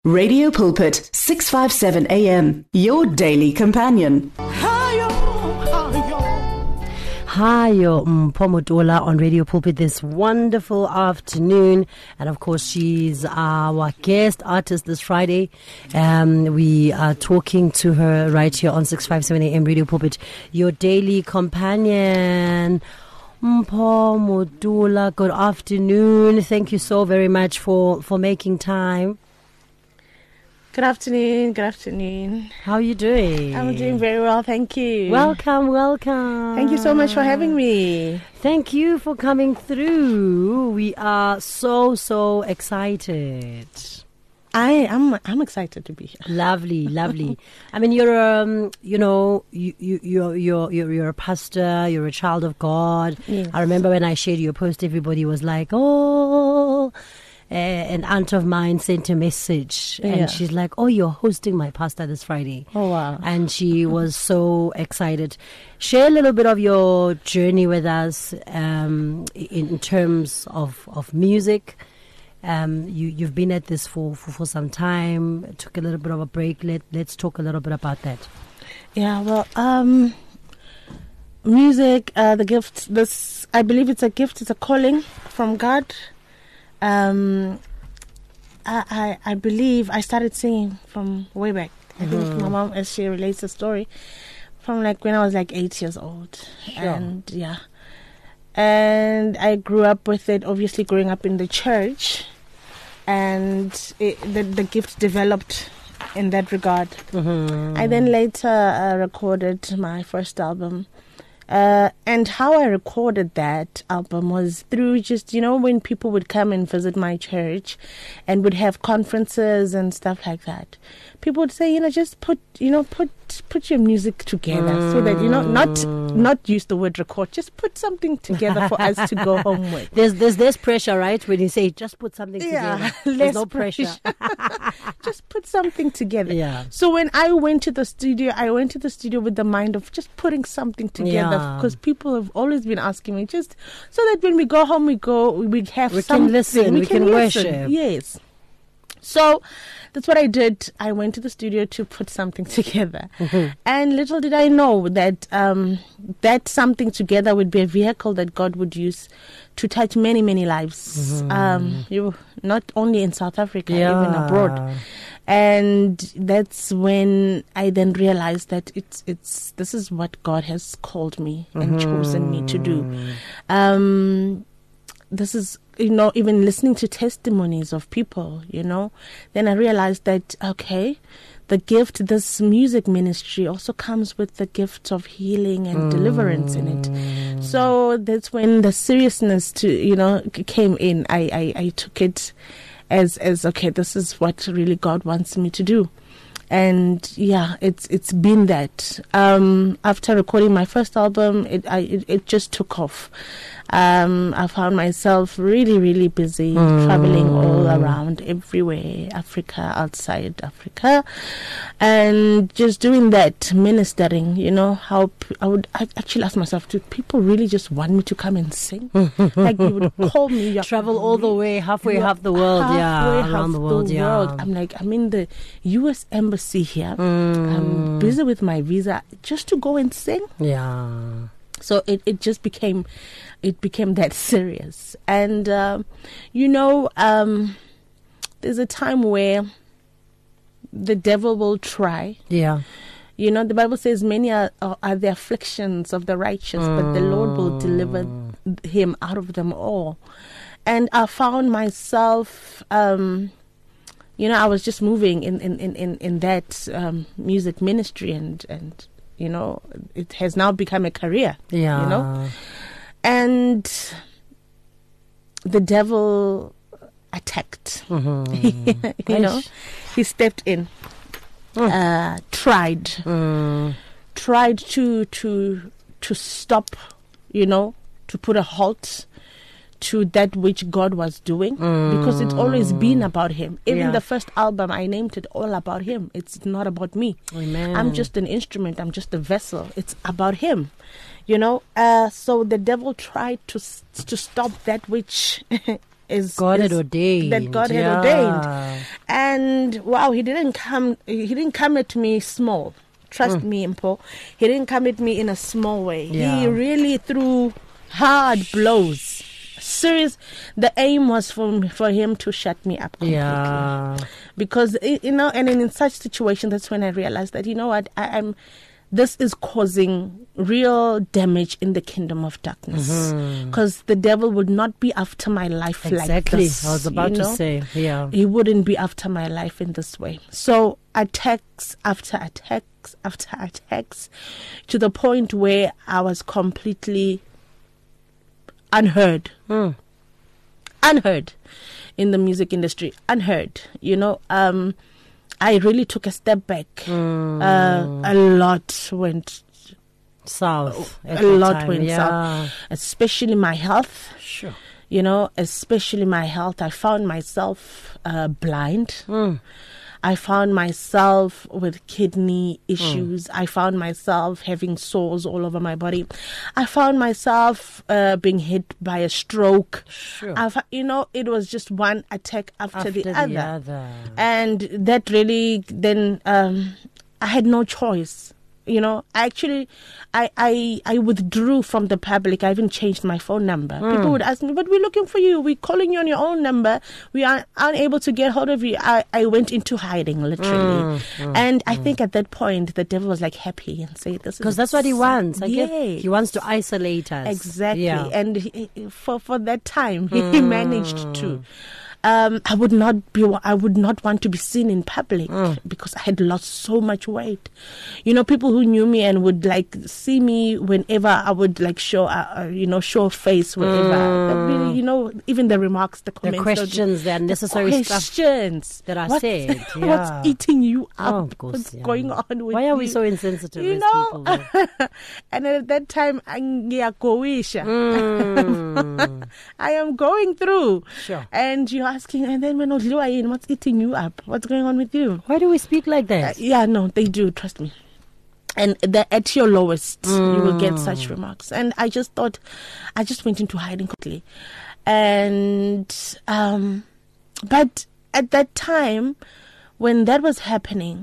Radio Pulpit, 657 AM, your daily companion. Hayo Mpomodola on Radio Pulpit this wonderful afternoon. And of course, she's our guest artist this Friday. We are talking to her right here on 657 AM Radio Pulpit, your daily companion. Mpomodola, good afternoon. Thank you so very much for making time. Good afternoon. Good afternoon. How are you doing? I'm doing very well, thank you. Welcome, welcome. Thank you so much for having me. Thank you for coming through. We are so excited. I'm excited to be here. Lovely, lovely. I mean, you're you're a pastor. You're a child of God. Yes. I remember when I shared your post, everybody was like, "Oh." An aunt of mine sent a message and she's like, "Oh, you're hosting my pastor this Friday." Oh, wow. And she was so excited. Share a little bit of your journey with us in terms of music. You've been at this for some time. Took a little bit of a break. Let's talk a little bit about that. Yeah, well, music, the gift, I believe it's a gift, it's a calling from God. I believe I started singing from way back. I think my mom, as she relates the story, from like when I was like 8 years old. Sure. And I grew up with it, obviously growing up in the church, and the gift developed in that regard. I then later recorded my first album. And how I recorded that album was through just, when people would come and visit my church and would have conferences and stuff like that. People would say, just put your music together so that, not use the word record, just put something together for us to go home with. There's pressure, right? When you say just put something together, there's no pressure. Just put something together. Yeah. So when I went to the studio, with the mind of just putting something together because people have always been asking me, just so that when we go home, we have something. Can listen, we can worship. Yes. So that's what I did. I went to the studio to put something together. And little did I know that that something together would be a vehicle that God would use to touch many, many lives. Not only in South Africa, even abroad. And that's when I then realized that this is what God has called me and chosen me to do. This is, even listening to testimonies of people, then I realized that, okay, the gift, this music ministry also comes with the gift of healing and deliverance in it. So that's when the seriousness came in. I took it as okay, this is what really God wants me to do. And it's been that. After recording my first album, it just took off. I found myself really, really busy, traveling all around, everywhere, Africa, outside Africa, and just doing that, ministering. How I actually ask myself, do people really just want me to come and sing? Like you would call me, travel all the way, half the world, around the world. I'm like, I'm in the U.S. Embassy here. I'm busy with my visa just to go and sing. Yeah. So it just became that serious. And, there's a time where the devil will try. Yeah. The Bible says many are the afflictions of the righteous, but the Lord will deliver him out of them all. And I found myself, I was just moving in that music ministry and it has now become a career. Yeah. And the devil attacked. He stepped in, tried to stop, to put a halt to that which God was doing, because it's always been about him. Even the first album, I named it all about him. It's not about me. Amen. I'm just an instrument. I'm just a vessel. It's about him. So the devil tried to stop that which God had ordained. That God had ordained. And wow, he didn't come at me small. Trust me, Mpo. He didn't come at me in a small way. Yeah. He really threw hard blows. Serious. The aim was for him to shut me up completely. Yeah. Because, and in such situations, that's when I realized that, what, this is causing real damage in the kingdom of darkness. Because the devil would not be after my life like this. I was about to say, yeah. He wouldn't be after my life in this way. So attacks after attacks after attacks, to the point where I was completely unheard. Unheard in the music industry. Unheard. I really took a step back. A lot went south. A lot went south. Especially my health. Sure. Especially my health. I found myself blind. I found myself with kidney issues. I found myself having sores all over my body. I found myself being hit by a stroke. Sure. It was just one attack after the other. And that really then I had no choice. I withdrew from the public. I even changed my phone number. People would ask me, but we're looking for you. We're calling you on your own number. We are unable to get hold of you. I went into hiding, literally. And I think at that point, the devil was like happy and say, this is... Because that's what he wants. He wants to isolate us. Exactly. Yeah. And for that time, he managed to. I would not want to be seen in public because I had lost so much weight. People who knew me and would see me whenever I would show face wherever. Really, even the remarks, the comments, the questions, the unnecessary questions that I said. Yeah. What's eating you up? Of course, what's going on with you? Why are we so insensitive as people? And at that time, I am going through. Sure. And you're asking, and then when what's eating you up? What's going on with you? Why do we speak like that? No, they do. Trust me. And at your lowest, you will get such remarks. And I just thought, I just went into hiding quickly. And, but at that time, when that was happening,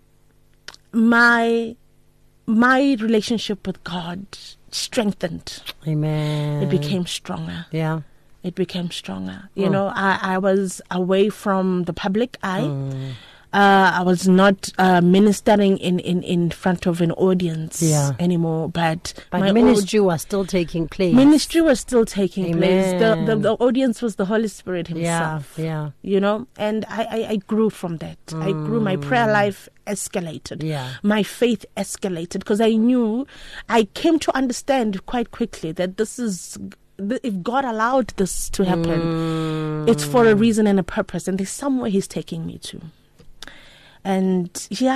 my relationship with God strengthened. Amen. It became stronger. Yeah. It became stronger. I was away from the public eye. I was not ministering in front of an audience anymore. But ministry was still taking place. Ministry was still taking place. Amen. The audience was the Holy Spirit himself. Yeah. And I grew from that. I grew. My prayer life escalated. Yeah. My faith escalated because I came to understand quite quickly that this is... If God allowed this to happen, it's for a reason and a purpose, and there's somewhere He's taking me to. And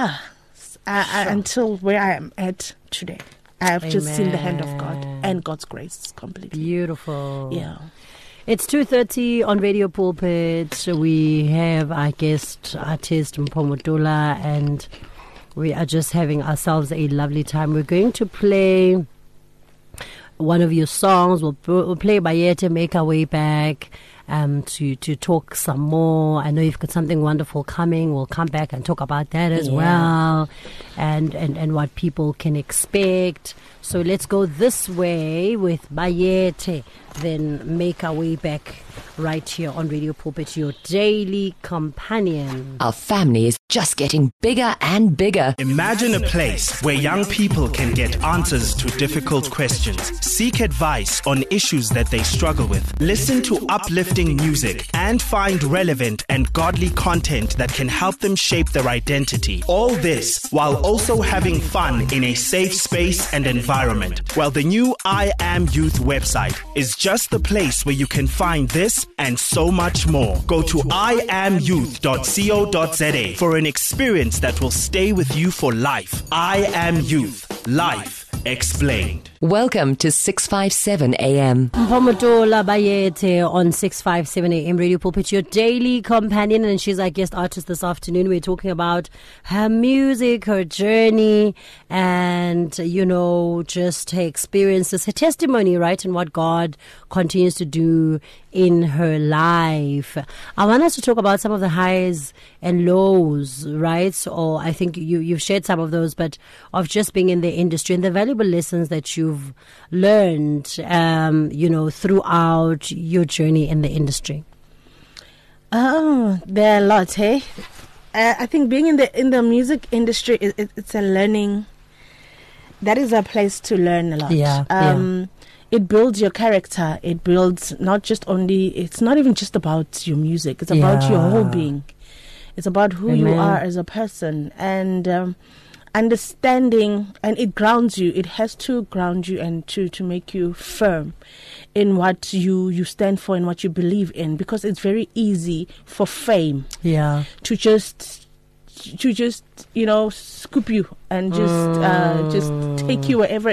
until where I am at today, I have just seen the hand of God and God's grace completely. Beautiful. Yeah. It's 2:30 on Radio Pulpit. We have our guest artist Mpho Motola, and we are just having ourselves a lovely time. We're going to play one of your songs. We'll play Bayete, make our way back to talk some more. I know you've got something wonderful coming. We'll come back and talk about that as well, and what people can expect. So let's go this way with Bayete, then make our way back right here on Radio Pulpit, your daily companion. Our family is just getting bigger and bigger. Imagine a place where young people can get answers to difficult questions, seek advice on issues that they struggle with, listen to uplifting music, and find relevant and godly content that can help them shape their identity. All this while also having fun in a safe space and environment. Well, the new I Am Youth website is just the place where you can find this and so much more. Go to iamyouth.co.za for an experience that will stay with you for life. I Am Youth. Life explained. Welcome to 657 AM. Mpho Motola Bayete on 657 AM Radio Pulpit, your daily companion, and she's our guest artist this afternoon. We're talking about her music, her journey, and, just her experiences, her testimony, right, and what God continues to do in her life. I want us to talk about some of the highs and lows, right? Or I think you've shared some of those, but of just being in the industry and the valuable lessons that you've learned, throughout your journey in the industry. Oh, there are a lot, hey? I think being in the music industry, it's a learning. That is a place to learn a lot. Yeah. It builds your character. It builds it's not even just about your music. It's about your whole being. It's about who you are as a person. And understanding, and it grounds you. It has to ground you and to make you firm in what you stand for and what you believe in, because it's very easy for fame to just scoop you and just take you wherever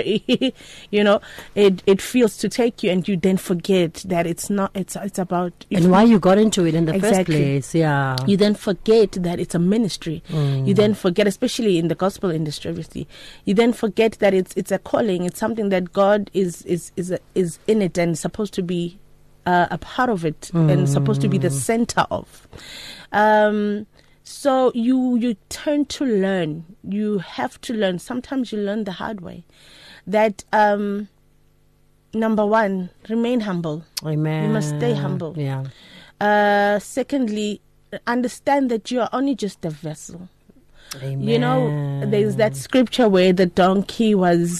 it feels to take you, and you then forget that it's about and why you got into it in the first place. You then forget that it's a ministry. You then forget, especially in the gospel industry, obviously, you then forget that it's a calling. It's something that God is in it and supposed to be a part of it and supposed to be the center of. So you turn to learn. You have to learn. Sometimes you learn the hard way. That number one, remain humble. Amen. You must stay humble. Yeah. Secondly, understand that you are only just a vessel. Amen. There's that scripture where the donkey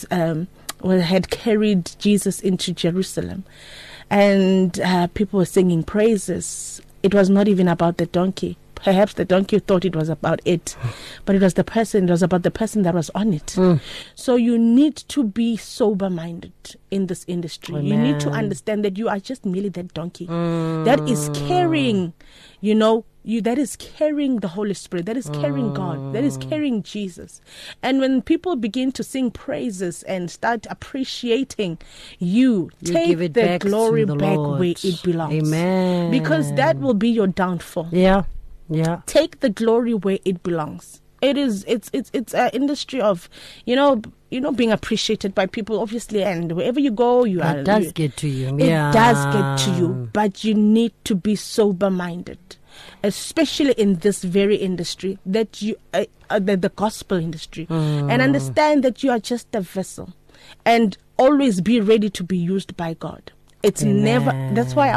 had carried Jesus into Jerusalem, and people were singing praises. It was not even about the donkey. Perhaps the donkey thought it was about it, but it was the person. It was about the person that was on it. So you need to be sober-minded in this industry. Amen. You need to understand that you are just merely that donkey that is carrying, that is carrying the Holy Spirit, that is carrying God, that is carrying Jesus. And when people begin to sing praises and start appreciating you take the glory back where it belongs. Amen. Because that will be your downfall. Yeah. Take the glory where it belongs. It's an industry of, being appreciated by people, obviously, and wherever you go, it does get to you. It does get to you, but you need to be sober-minded, especially in this very industry, that you, the gospel industry, and understand that you are just a vessel, and always be ready to be used by God. It's Amen. never. That's why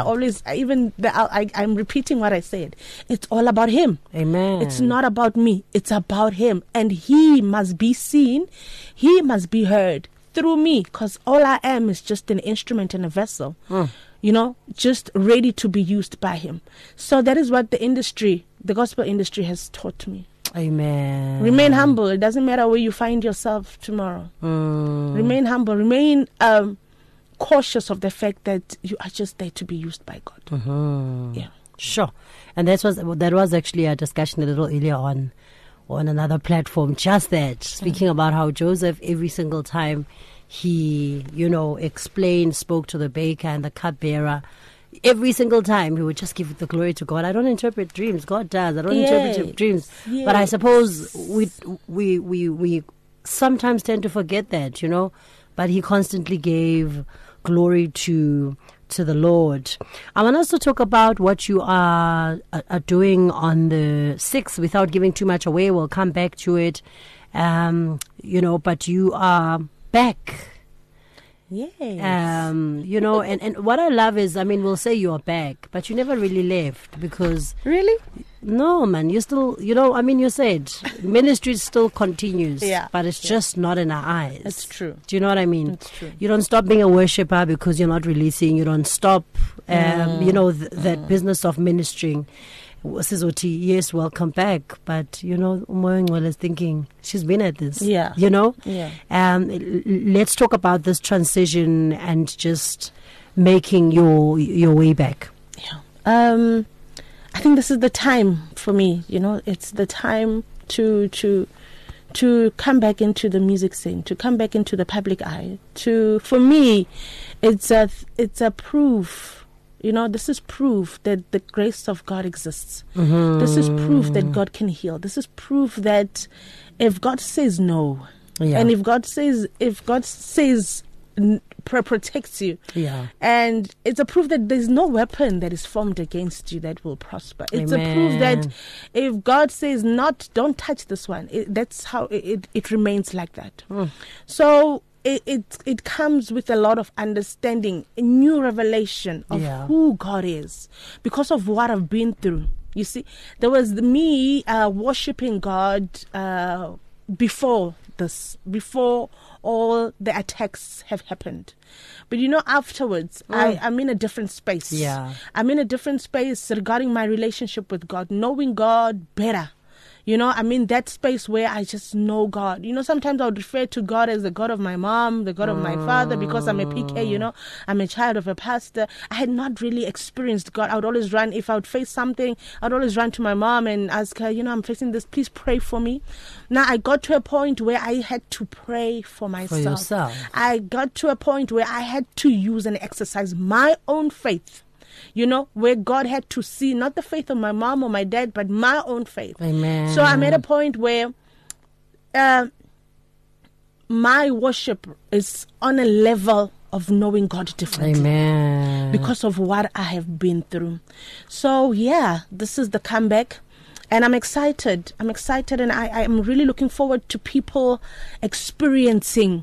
I'm repeating what I said. It's all about Him. Amen. It's not about me. It's about Him, and He must be seen. He must be heard through me, because all I am is just an instrument and a vessel. Just ready to be used by Him. So that is what the gospel industry, has taught me. Amen. Remain humble. It doesn't matter where you find yourself tomorrow. Remain humble. Remain cautious of the fact that you are just there to be used by God. Yeah, sure. And that was actually a discussion a little earlier on another platform. Just that, speaking about how Joseph, every single time he, spoke to the baker and the cupbearer, every single time he would just give the glory to God. I don't interpret dreams. God does. I don't interpret dreams. Yes. But I suppose we sometimes tend to forget that, But he constantly gave glory to the Lord. I want us to talk about what you are doing on the 6th without giving too much away. We'll come back to it. But you are back. Yes. And what I love is, we'll say you are back, but you never really left because... Really? No, man, you still, you said ministry still continues, but it's just not in our eyes. That's true. Do you know what I mean? That's true. You don't stop being a worshipper because you're not releasing. You don't stop, that business of ministering. Sizoti, yes, welcome back. But, Umoyengwele is thinking, she's been at this. Yeah. Yeah. Let's talk about this transition and just making your way back. Yeah. I think this is the time for me, it's the time to come back into the music scene, to come back into the public eye. For me, it's a proof. This is proof that the grace of God exists. This is proof that God can heal. This is proof that if God says no, and if God says protects you. Yeah. And it's a proof that there's no weapon that is formed against you that will prosper. It's a proof that if God says don't touch this one, that's how it remains like that. So it comes with a lot of understanding, a new revelation of who God is because of what I've been through. You see, there was me worshiping God before all the attacks have happened. But afterwards, I'm in a different space. Yeah. I'm in a different space regarding my relationship with God, knowing God better. I'm in that space where I just know God. Sometimes I would refer to God as the God of my mom, the God of my father, because I'm a PK, I'm a child of a pastor. I had not really experienced God. I would always run, if I would face something, I'd always run to my mom and ask her, I'm facing this, please pray for me. Now, I got to a point where I had to pray for myself. For yourself. I got to a point where I had to use and exercise my own faith. Where God had to see not the faith of my mom or my dad, but my own faith. Amen. So I'm at a point where my worship is on a level of knowing God differently. Amen. Because of what I have been through. So, this is the comeback. And I'm excited. And I am really looking forward to people experiencing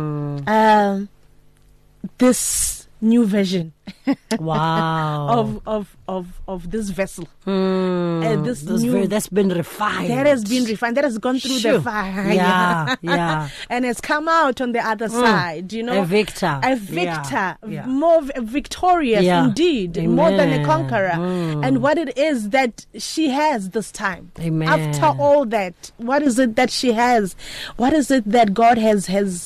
this new version. Wow. of this vessel. That's been refined. That has been refined. That has gone through the fire. Yeah. And has come out on the other side, A victor. More victorious indeed. Amen. More than a conqueror. And what it is that she has this time. Amen. After all that, what is it that she has? What is it that God has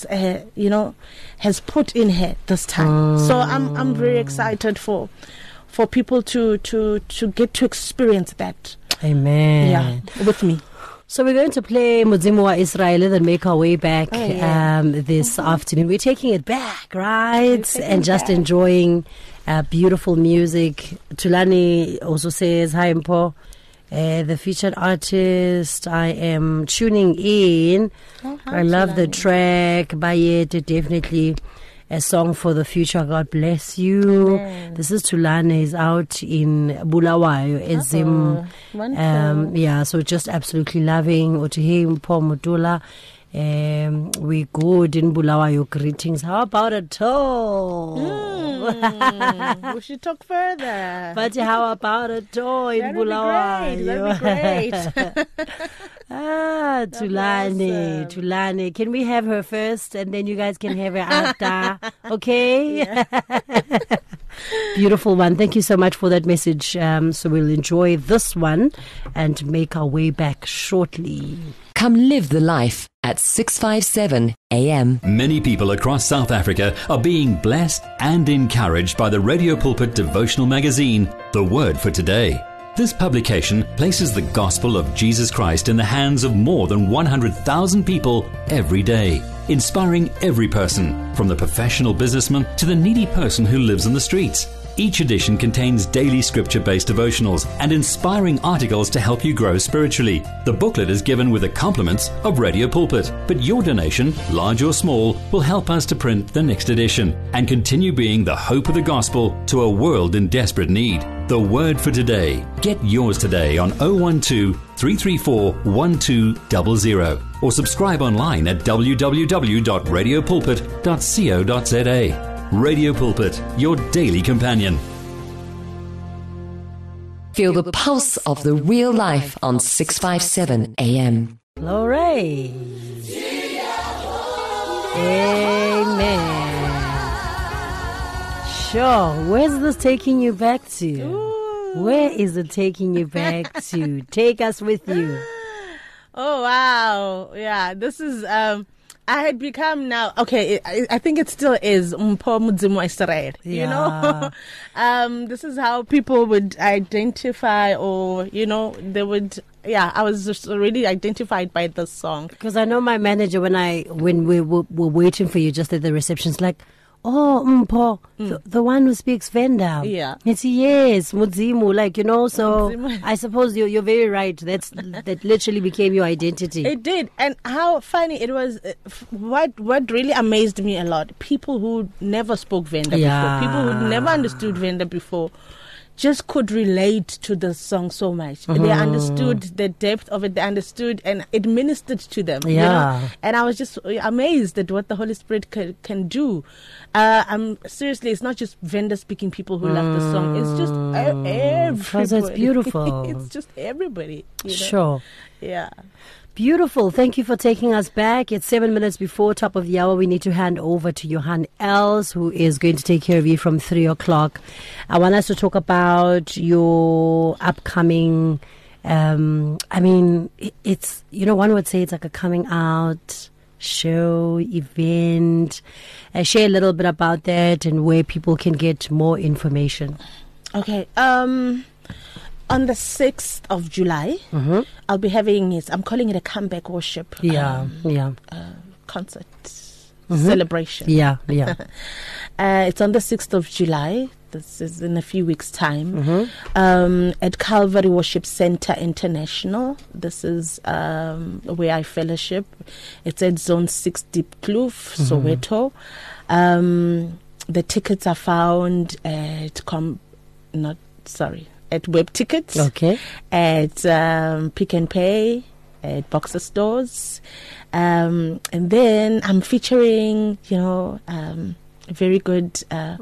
put in her this time? So I'm very excited for people to get to experience that. Amen. With me. So we're going to play Mudzimu wa Israel and make our way back this afternoon. We're taking it back, right? And just enjoying beautiful music. Tulani also says, hi, Mpo. The featured artist, I am tuning in. I love the track. Bayet, definitely a song for the future. God bless you. Amen. This is Tulane, is out in Bulawayo, Ezim. So just absolutely loving Otihim Pomodula. We good in Bulawayo. Greetings. How about a tour? We should talk further. But how about a tour in Bulawayo? That'd be great. Tulane, awesome. Tulane. Can we have her first and then you guys can have her after? Okay? Beautiful one. Thank you so much for that message. So we'll enjoy this one and make our way back shortly. Come live the life at 657 AM. Many people across South Africa are being blessed and encouraged by the Radio Pulpit devotional magazine, The Word for Today. This publication places the gospel of Jesus Christ in the hands of more than 100,000 people every day, inspiring every person, from the professional businessman to the needy person who lives on the streets. Each edition contains daily scripture-based devotionals and inspiring articles to help you grow spiritually. The booklet is given with the compliments of Radio Pulpit, but your donation, large or small, will help us to print the next edition and continue being the hope of the gospel to a world in desperate need. The Word for Today. Get yours today on 012-334-1200 or subscribe online at www.radiopulpit.co.za. Radio Pulpit, your daily companion. Feel the pulse of the real life on 657 AM. Glory. Amen. Sure. Where's this taking you back to? Ooh. Where is it taking you back to? Take us with you. Oh, wow. Yeah, this is... I had become now, okay, I think it still is Mpho Mudzimu wa Israel, you know. This is how people would identify, or, you know, they would, I was just already identified by this song. Because I know my manager, when we were waiting for you just at the reception, it's like, Oh, Mpho, the one who speaks Venda. Yeah. It's yes, Mudzimu, like, you know, so Mudzimu. I suppose you're very right. That literally became your identity. It did. And how funny it was. What really amazed me a lot, people who never spoke Venda before, people who never understood Venda before, just could relate to the song so much. They understood the depth of it. They understood, and it ministered to them. Yeah. You know? And I was just amazed at what the Holy Spirit can do. I'm seriously, it's not just Venda-speaking people who love the song. It's just everybody. Because it's beautiful. It's just everybody. You know? Sure. Yeah. Beautiful. Thank you for taking us back. It's 7 minutes before top of the hour. We need to hand over to Johan Els, who is going to take care of you from 3 o'clock. I want us to talk about your upcoming, it's, you know, one would say it's like a coming out show, event. Share a little bit about that and where people can get more information. Okay. On the 6th of July, I'll be having I'm calling it a comeback worship. Concert celebration. Yeah. It's on the 6th of July. This is in a few weeks' time. At Calvary Worship Center International. This is where I fellowship. It's at Zone 6 Deep Kloof, Soweto. The tickets are found at at Web Tickets, at Pick and Pay, at Boxer Stores, and then I'm featuring, very good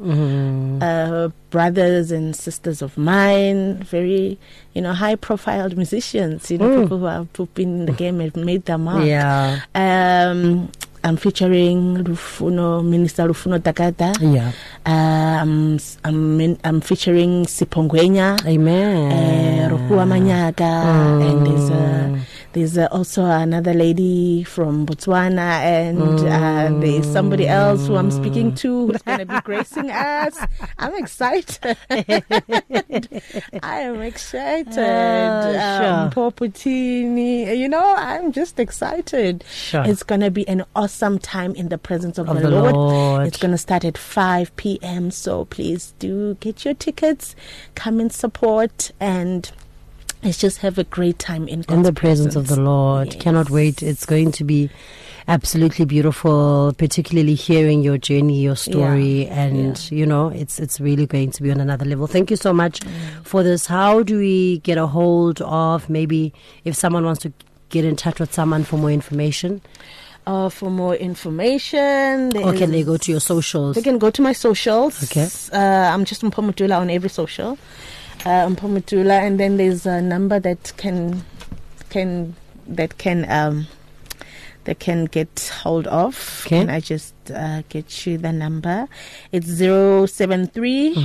brothers and sisters of mine, very, high-profile musicians, people who've been in the game and made their mark. Yeah. I'm featuring Minister Rufuno Takata. Yeah. I'm featuring Sipongwenya. Amen. Rokua Manyaga. And there's also another lady from Botswana, and there's somebody else who I'm speaking to who's going to be gracing us. I'm excited. I am excited. Paul Puccini. I'm just excited. Sure. It's going to be an awesome time in the presence of the Lord. It's going to start at 5 p.m. So please do get your tickets. Come and support, and let's just have a great time in God's presence of the Lord. Yes. Cannot wait. It's going to be absolutely beautiful, particularly hearing your journey, your story, and it's really going to be on another level. Thank you so much for this. How do we get a hold of, maybe if someone wants to get in touch with someone for more information? For more information, can they go to your socials? They can go to my socials. Okay. I'm just Mpho Mutula on every social. Mpho Mutula, and then there's a number that can get hold of. Okay. Can I just get you the number? It's 073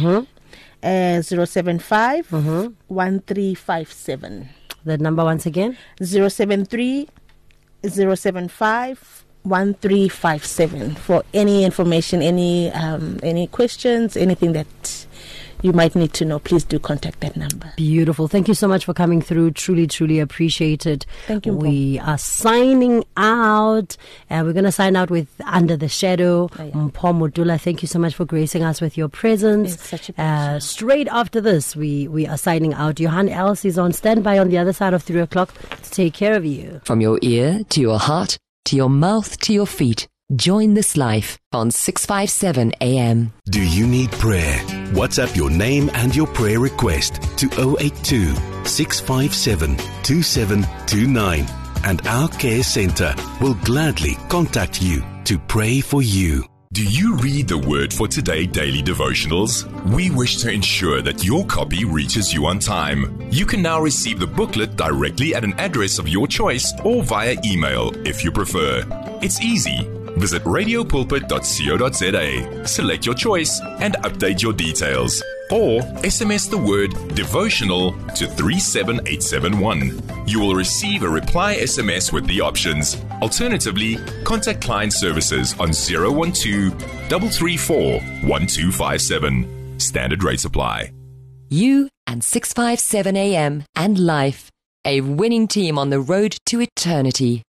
075 1357. That number once again? 073 075 1357 for any information, any questions, anything that you might need to know. Please do contact that number. Beautiful. Thank you so much for coming through. Truly, truly appreciate it. Thank you, We are signing out, and we're going to sign out with Under the Shadow. Mpho Mutula, thank you so much for gracing us with your presence. It's such a pleasure. Straight after this, we are signing out. Johan Els is on standby on the other side of 3 o'clock to take care of you. From your ear to your heart, to your mouth, to your feet. Join this life on 657 AM. Do you need prayer? WhatsApp your name and your prayer request to 082 657 2729, and our care center will gladly contact you to pray for you. Do you read the Word for Today daily devotionals? We wish to ensure that your copy reaches you on time. You can now receive the booklet directly at an address of your choice or via email if you prefer. It's easy. Visit radiopulpit.co.za, select your choice, and update your details. Or SMS the word devotional to 37871. You will receive a reply SMS with the options. Alternatively, contact client services on 012 334 1257. Standard rates apply. You and 657 AM and life, a winning team on the road to eternity.